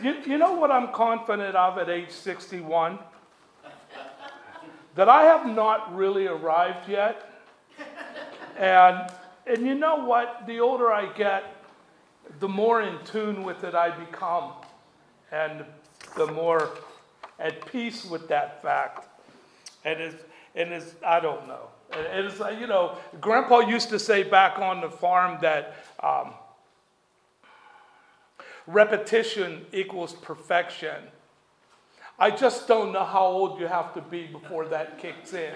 You know what I'm confident of at age 61? That I have not really arrived yet. And you know what? The older I get, the more in tune with it I become. And the more at peace with that fact. And it's I don't know. And it's like, Grandpa used to say back on the farm that repetition equals perfection. I just don't know how old you have to be before that kicks in.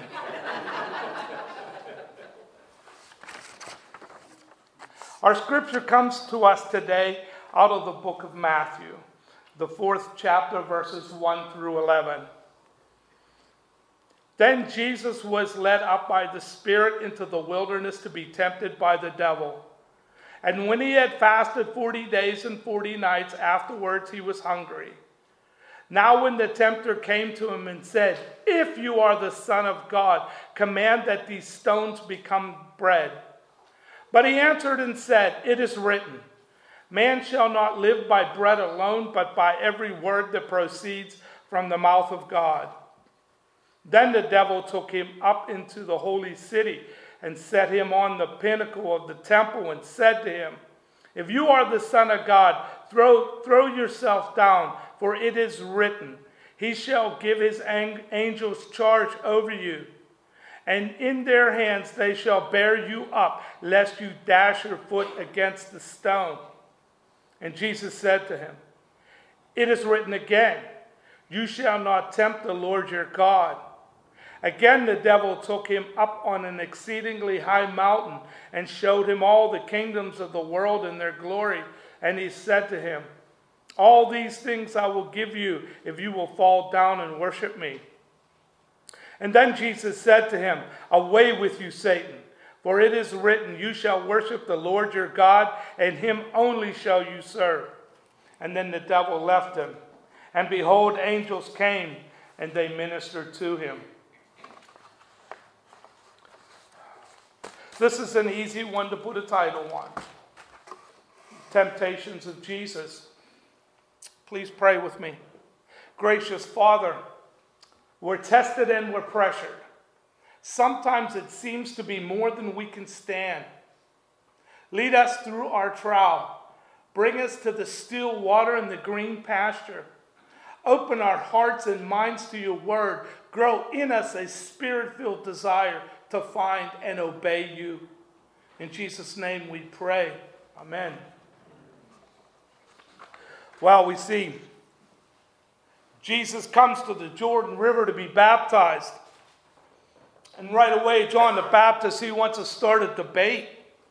Our scripture comes to us today out of the book of Matthew, the 4th chapter, verses 1 through 11. Then Jesus was led up by the Spirit into the wilderness to be tempted by the devil. And when he had fasted 40 days and 40 nights, afterwards he was hungry. Now when the tempter came to him and said, "If you are the Son of God, command that these stones become bread." But he answered and said, "It is written, man shall not live by bread alone, but by every word that proceeds from the mouth of God." Then the devil took him up into the holy city and set him on the pinnacle of the temple and said to him, "If you are the Son of God, throw yourself down, for it is written, he shall give his angels charge over you, and in their hands they shall bear you up, lest you dash your foot against the stone." And Jesus said to him, "It is written again, you shall not tempt the Lord your God." Again the devil took him up on an exceedingly high mountain and showed him all the kingdoms of the world and their glory. And he said to him, "All these things I will give you if you will fall down and worship me." And then Jesus said to him, "Away with you, Satan, for it is written, you shall worship the Lord your God, and him only shall you serve." And then the devil left him. And behold, angels came, and they ministered to him. This is an easy one to put a title on. Temptations of Jesus. Please pray with me. Gracious Father, we're tested and we're pressured. Sometimes it seems to be more than we can stand. Lead us through our trial. Bring us to the still water and the green pasture. Open our hearts and minds to your word. Grow in us a spirit-filled desire to find and obey you. In Jesus' name we pray. Amen. Well, we see Jesus comes to the Jordan River to be baptized. And right away, John the Baptist, he wants to start a debate.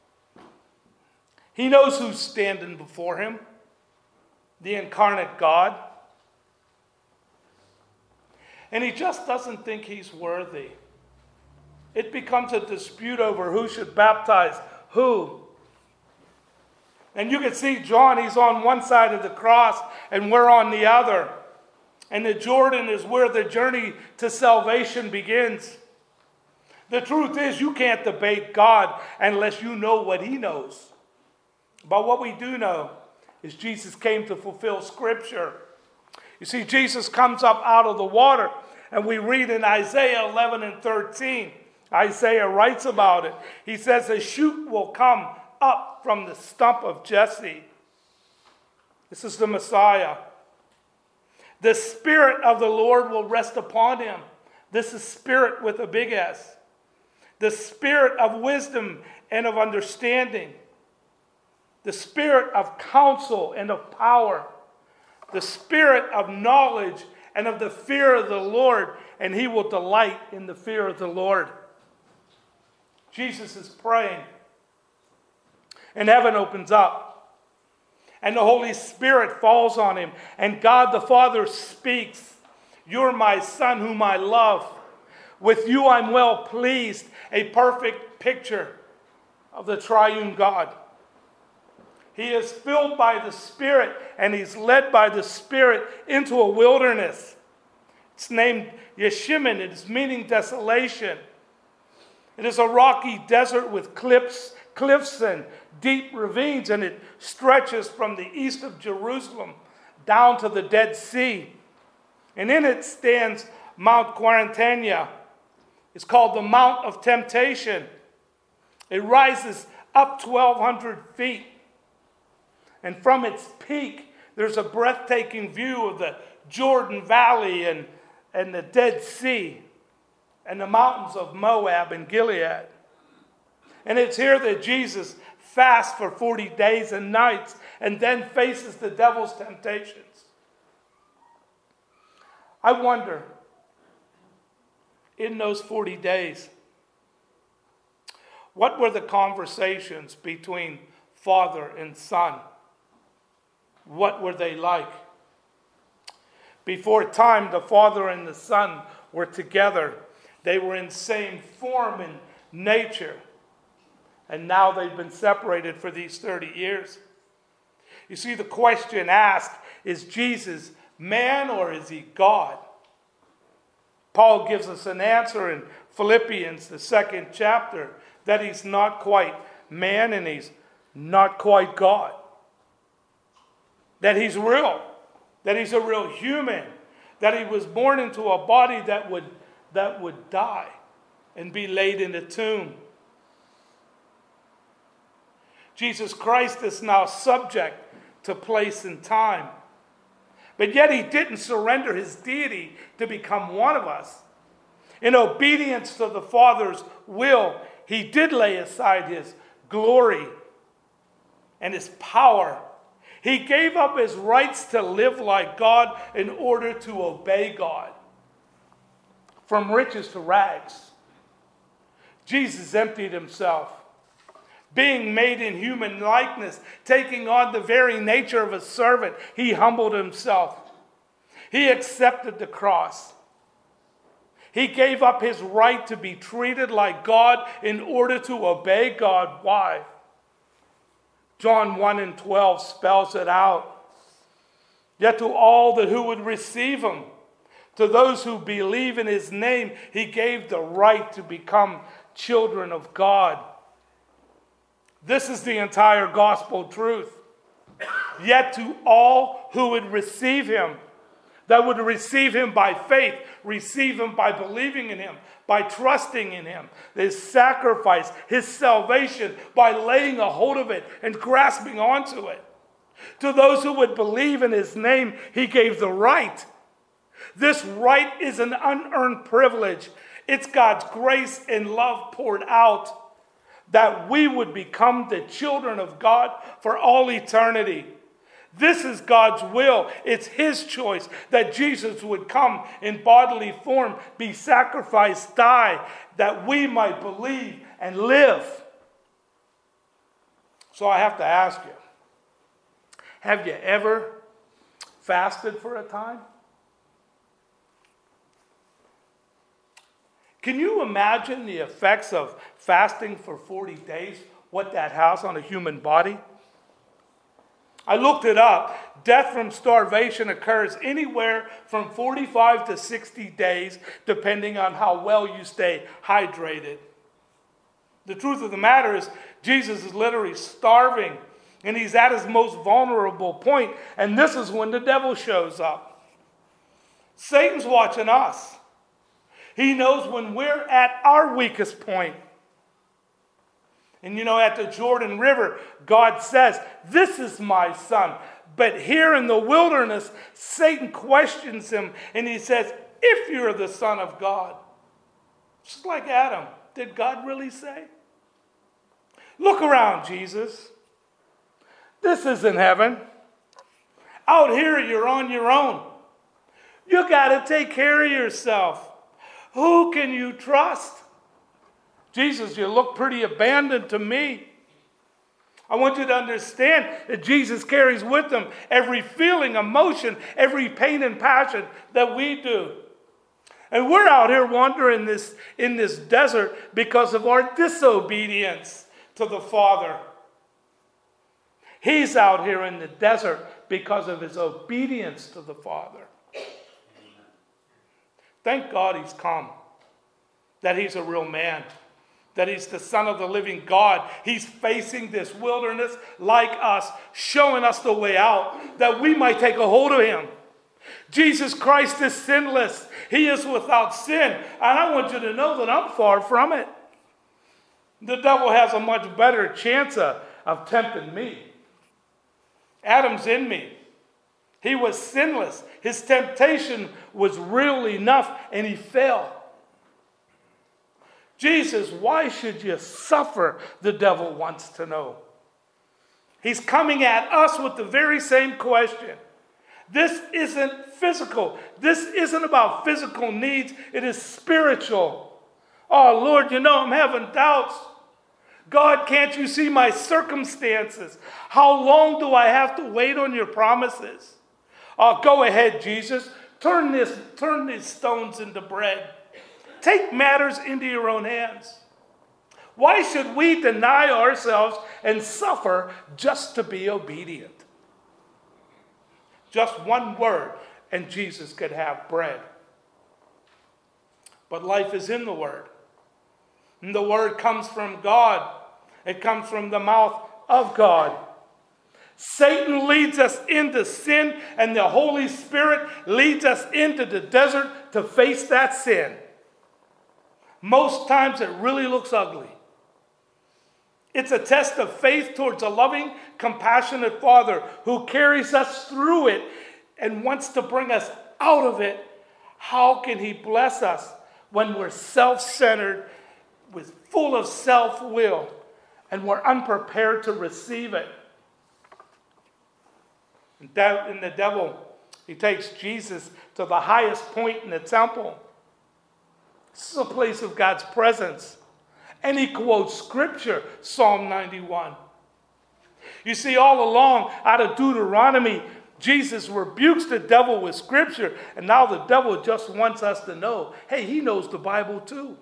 He knows who's standing before him, the incarnate God. And he just doesn't think he's worthy. It becomes a dispute over who should baptize who. And you can see John, he's on one side of the cross and we're on the other. And the Jordan is where the journey to salvation begins. The truth is, you can't debate God unless you know what he knows. But what we do know is Jesus came to fulfill Scripture. You see, Jesus comes up out of the water, and we read in Isaiah 11 and 13, Isaiah writes about it. He says, "A shoot will come up from the stump of Jesse." This is the Messiah. "The Spirit of the Lord will rest upon him." This is Spirit with a big S. "The Spirit of wisdom and of understanding. The Spirit of counsel and of power. The Spirit of knowledge and of the fear of the Lord. And he will delight in the fear of the Lord." Jesus is praying. And heaven opens up. And the Holy Spirit falls on him. And God the Father speaks. "You're my Son whom I love. With you I'm well pleased." A perfect picture of the triune God. He is filled by the Spirit, and he's led by the Spirit into a wilderness. It's named Yeshimon. It is meaning desolation. It is a rocky desert with cliffs and deep ravines, and it stretches from the east of Jerusalem down to the Dead Sea. And in it stands Mount Quarantania. It's called the Mount of Temptation. It rises up 1,200 feet. And from its peak, there's a breathtaking view of the Jordan Valley and the Dead Sea and the mountains of Moab and Gilead. And it's here that Jesus fasts for 40 days and nights and then faces the devil's temptations. I wonder, in those 40 days, what were the conversations between Father and Son? What were they like? Before time, the Father and the Son were together. They were in same form and nature. And now they've been separated for these 30 years. You see, the question asked, is Jesus man or is he God? Paul gives us an answer in Philippians, the 2nd chapter, that he's not quite man and he's not quite God. That he's real, that he's a real human, that he was born into a body that would die and be laid in a tomb. Jesus Christ is now subject to place and time. But yet he didn't surrender his deity to become one of us. In obedience to the Father's will, he did lay aside his glory and his power. He gave up his rights to live like God in order to obey God. From riches to rags, Jesus emptied himself. Being made in human likeness, taking on the very nature of a servant, he humbled himself. He accepted the cross. He gave up his right to be treated like God in order to obey God. Why? John 1:12 spells it out. Yet to all that who would receive him, to those who believe in his name, he gave the right to become children of God. This is the entire gospel truth. Yet to all who would receive him, that would receive him by faith, receive him by believing in him, by trusting in him, his sacrifice, his salvation, by laying a hold of it and grasping onto it. To those who would believe in his name, he gave the right. This right is an unearned privilege. It's God's grace and love poured out, that we would become the children of God for all eternity. This is God's will. It's his choice that Jesus would come in bodily form, be sacrificed, die, that we might believe and live. So I have to ask you, have you ever fasted for a time? Can you imagine the effects of fasting for 40 days, what that has on a human body? I looked it up. Death from starvation occurs anywhere from 45 to 60 days, depending on how well you stay hydrated. The truth of the matter is, Jesus is literally starving, and he's at his most vulnerable point, and this is when the devil shows up. Satan's watching us. He knows when we're at our weakest point. And you know, at the Jordan River, God says, "This is my son." But here in the wilderness, Satan questions him, and he says, "If you're the Son of God." Just like Adam. Did God really say? Look around, Jesus. This isn't heaven. Out here, you're on your own. You got to take care of yourself. Who can you trust? Jesus, you look pretty abandoned to me. I want you to understand that Jesus carries with him every feeling, emotion, every pain and passion that we do. And we're out here wandering in this desert because of our disobedience to the Father. He's out here in the desert because of his obedience to the Father. Thank God he's come, that he's a real man, that he's the Son of the living God. He's facing this wilderness like us, showing us the way out that we might take a hold of him. Jesus Christ is sinless. He is without sin. And I want you to know that I'm far from it. The devil has a much better chance of tempting me. Adam's in me. He was sinless. His temptation was real enough, and he fell. Jesus, why should you suffer? The devil wants to know. He's coming at us with the very same question. This isn't physical. This isn't about physical needs. It is spiritual. Oh, Lord, I'm having doubts. God, can't you see my circumstances? How long do I have to wait on your promises? Oh, go ahead, Jesus. Turn these stones into bread. Take matters into your own hands. Why should we deny ourselves and suffer just to be obedient? Just one word, and Jesus could have bread. But life is in the Word. And the Word comes from God. It comes from the mouth of God. Satan leads us into sin, and the Holy Spirit leads us into the desert to face that sin. Most times it really looks ugly. It's a test of faith towards a loving, compassionate Father who carries us through it and wants to bring us out of it. How can he bless us when we're self-centered, full of self-will, and we're unprepared to receive it? And the devil, he takes Jesus to the highest point in the temple. This is a place of God's presence. And he quotes Scripture, Psalm 91. You see, all along, out of Deuteronomy, Jesus rebukes the devil with Scripture. And now the devil just wants us to know, hey, he knows the Bible too.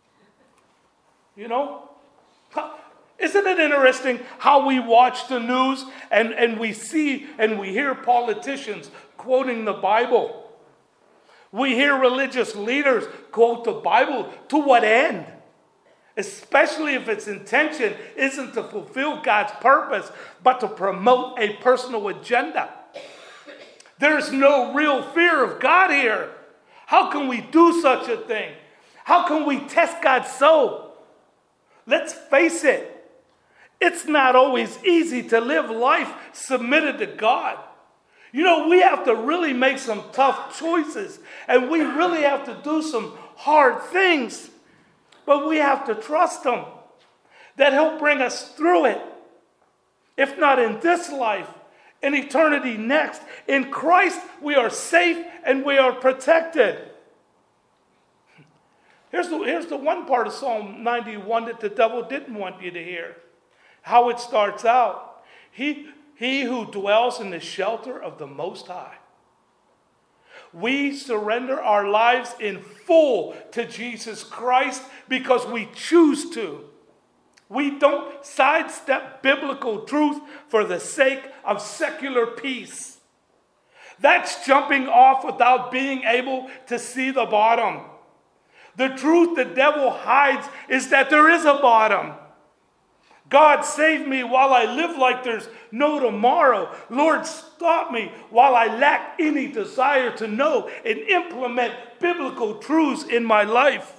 Isn't it interesting how we watch the news and we see and we hear politicians quoting the Bible? We hear religious leaders quote the Bible. To what end? Especially if its intention isn't to fulfill God's purpose, but to promote a personal agenda. There's no real fear of God here. How can we do such a thing? How can we test God so? Let's face it. It's not always easy to live life submitted to God. We have to really make some tough choices, and we really have to do some hard things. But we have to trust him that he'll bring us through it. If not in this life, in eternity next. In Christ, we are safe and we are protected. Here's the one part of Psalm 91 that the devil didn't want you to hear. How it starts out. He who dwells in the shelter of the Most High. We surrender our lives in full to Jesus Christ because we choose to. We don't sidestep biblical truth for the sake of secular peace. That's jumping off without being able to see the bottom. The truth the devil hides is that there is a bottom. God, save me while I live like there's no tomorrow. Lord, stop me while I lack any desire to know and implement biblical truths in my life.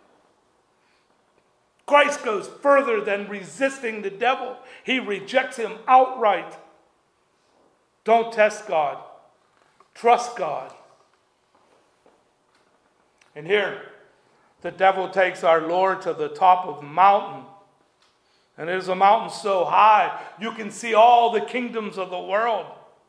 Christ goes further than resisting the devil. He rejects him outright. Don't test God. Trust God. And here, the devil takes our Lord to the top of a mountain. And it is a mountain so high, you can see all the kingdoms of the world.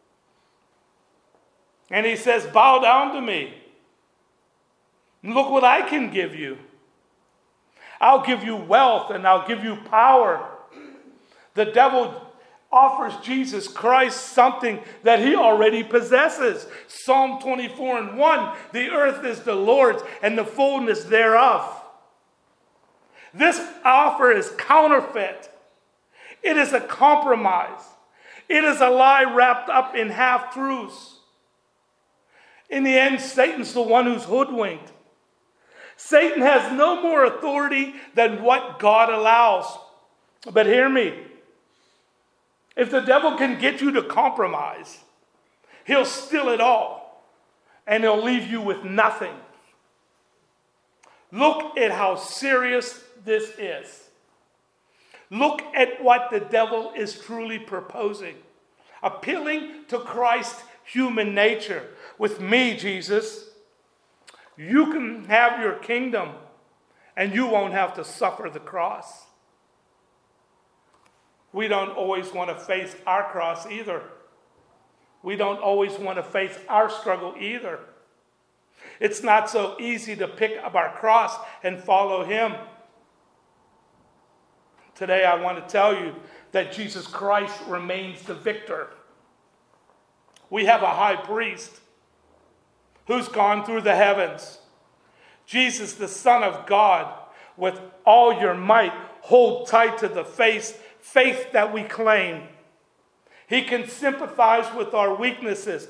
And he says, bow down to me. Look what I can give you. I'll give you wealth and I'll give you power. The devil offers Jesus Christ something that he already possesses. Psalm 24:1, the earth is the Lord's and the fullness thereof. This offer is counterfeit. It is a compromise. It is a lie wrapped up in half-truths. In the end, Satan's the one who's hoodwinked. Satan has no more authority than what God allows. But hear me. If the devil can get you to compromise, he'll steal it all and he'll leave you with nothing. Look at how serious this is. Look at what the devil is truly proposing. Appealing to Christ's human nature. With me, Jesus, you can have your kingdom and you won't have to suffer the cross. We don't always want to face our cross either. We don't always want to face our struggle either. It's not so easy to pick up our cross and follow him. Today I want to tell you that Jesus Christ remains the victor. We have a high priest who's gone through the heavens. Jesus, the Son of God, with all your might, hold tight to the faith that we claim. He can sympathize with our weaknesses.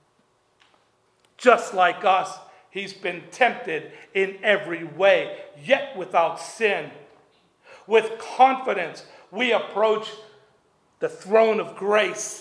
Just like us, he's been tempted in every way, yet without sin. With confidence, we approach the throne of grace.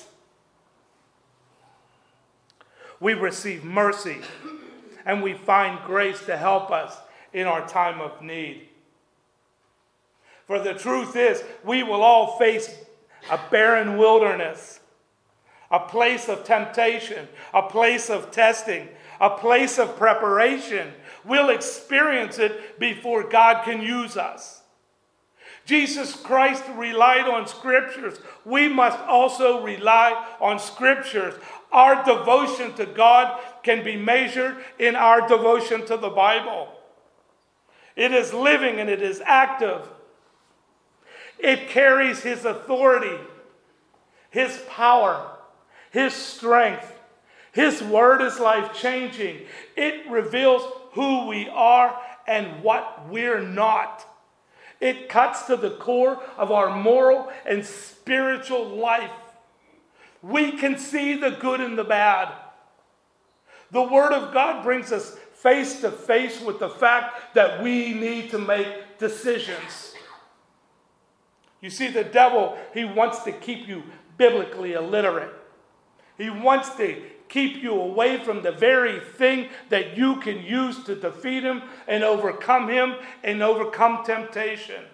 We receive mercy, and we find grace to help us in our time of need. For the truth is, we will all face a barren wilderness, a place of temptation, a place of testing, a place of preparation. We'll experience it before God can use us. Jesus Christ relied on scriptures. We must also rely on scriptures. Our devotion to God can be measured in our devotion to the Bible. It is living and it is active. It carries his authority, his power, his strength. His word is life-changing. It reveals who we are and what we're not. It cuts to the core of our moral and spiritual life. We can see the good and the bad. The Word of God brings us face to face with the fact that we need to make decisions. You see, the devil, he wants to keep you biblically illiterate. He wants to keep you away from the very thing that you can use to defeat him and overcome temptation.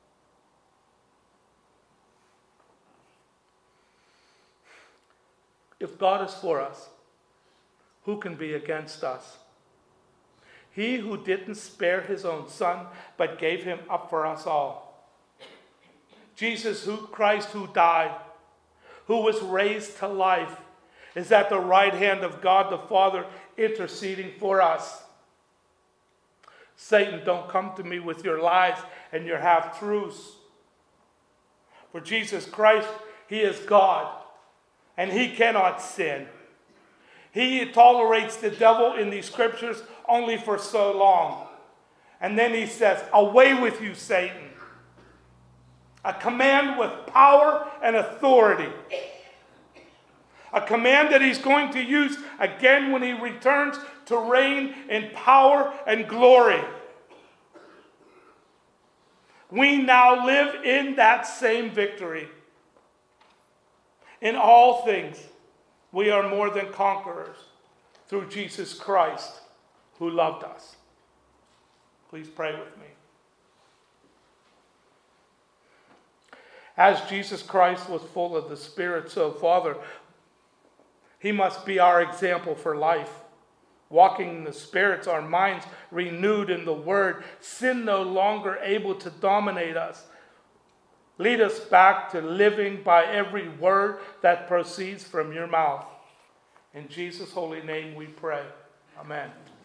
If God is for us, who can be against us? He who didn't spare his own son, but gave him up for us all. Jesus Christ who died, who was raised to life, is at the right hand of God the Father interceding for us. Satan, don't come to me with your lies and your half-truths. For Jesus Christ, he is God, and he cannot sin. He tolerates the devil in these scriptures only for so long. And then he says, away with you, Satan. A command with power and authority. A command that he's going to use again when he returns to reign in power and glory. We now live in that same victory. In all things, we are more than conquerors through Jesus Christ who loved us. Please pray with me. As Jesus Christ was full of the Spirit, so Father, he must be our example for life. Walking in the Spirit, our minds renewed in the Word, sin no longer able to dominate us. Lead us back to living by every word that proceeds from your mouth. In Jesus' holy name we pray. Amen.